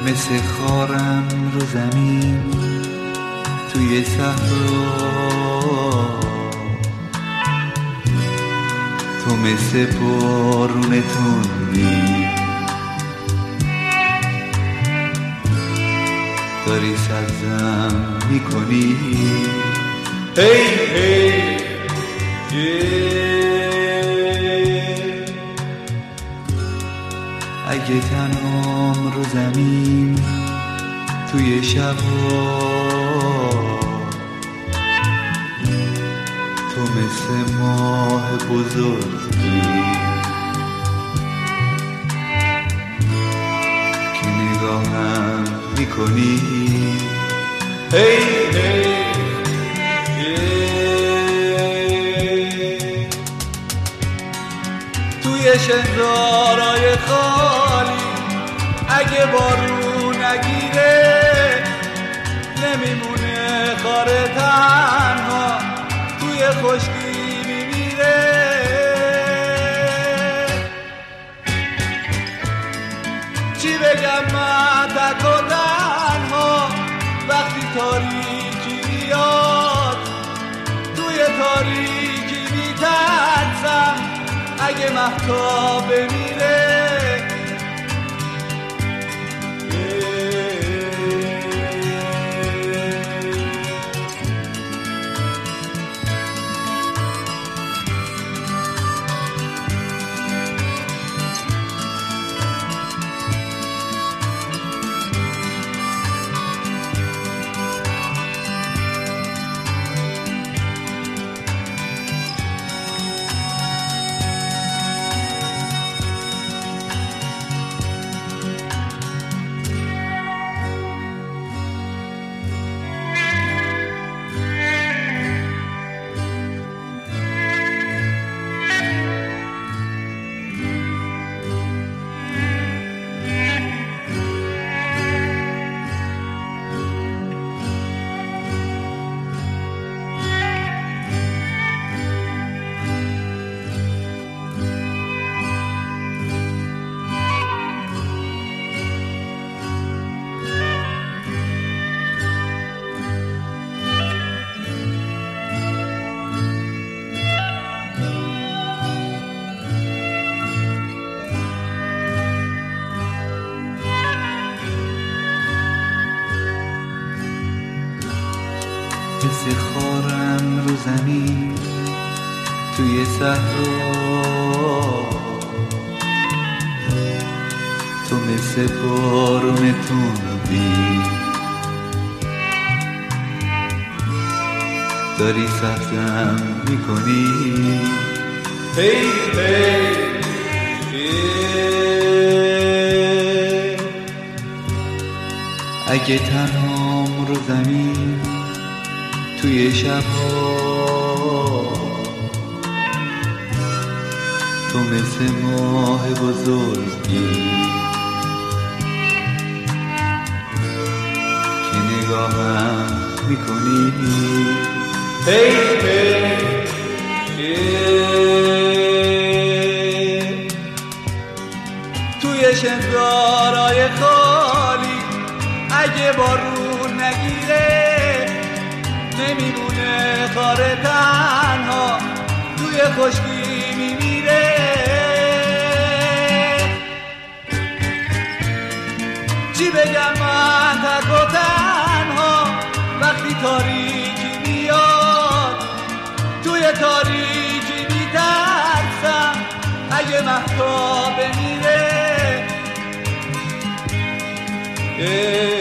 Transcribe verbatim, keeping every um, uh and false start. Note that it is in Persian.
مثل خارم رو زمین توی صحرا، تو مثل بارون تندی داری سرزم میکنی. هی هی اگه تنهام رو زمین توی شبا، تو مثل ماه بزرگی که نگاهم میکنی. هی هی توی شهرهای خالی اگه بارون نگیره نمیمونه خاره تنها توی خشکی میمیره. چی بگم من تک و تنها وقتی تاریکی میاد، توی تاریکی میترسم اگه مهتاب بمیره. مثل خارم رو زمین توی صحرا، تو مثل بارون تندی داری سرزم میکنی. هی هی اگه تنهام رو زمین توی شبها، تو مثل ماه بزرگی که نگاهم میکنی. هی هی توی شهرهای خالی اگه بارون نگیره نمیمونه خاره تنها توی خشکی میمیره. چی بگم من تک و تنها وقتی تاریکی میاد، توی تاریکی میترسم اگه مهتاب بمیره.